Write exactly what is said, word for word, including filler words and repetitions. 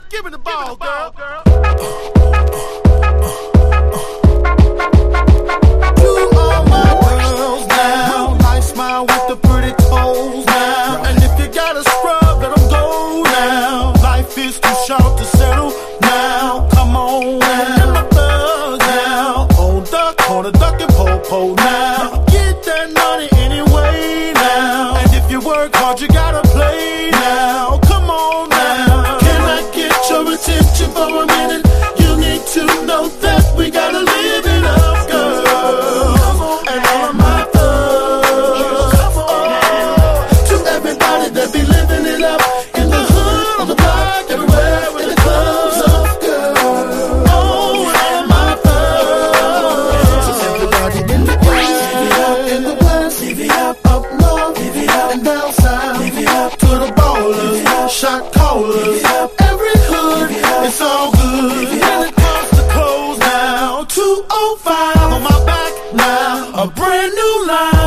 Give me the ball, girl. girl. To all my girls now, nice smile with the pretty toes now. And if you got a scrub, let them go now. Life is too short to settle now. Come on now, my thug now. On the corner, ducking po-po now. Get that money anyway now. And if you work hard, you gotta play now. Come on now. Can I get your attention for a minute? You need to know that we gotta live it up, girl. And all of my thugs. To everybody that be living it up in the hood, on the block, everywhere with the clubs up, girl. Oh, and my thugs. To everybody in the west, in the west, leave it up, up north, leave it up, and down south, leave it up to the ballers, shot callers, every hood, it's all good. When it comes to clothes now, two oh five on my back now, a brand new line.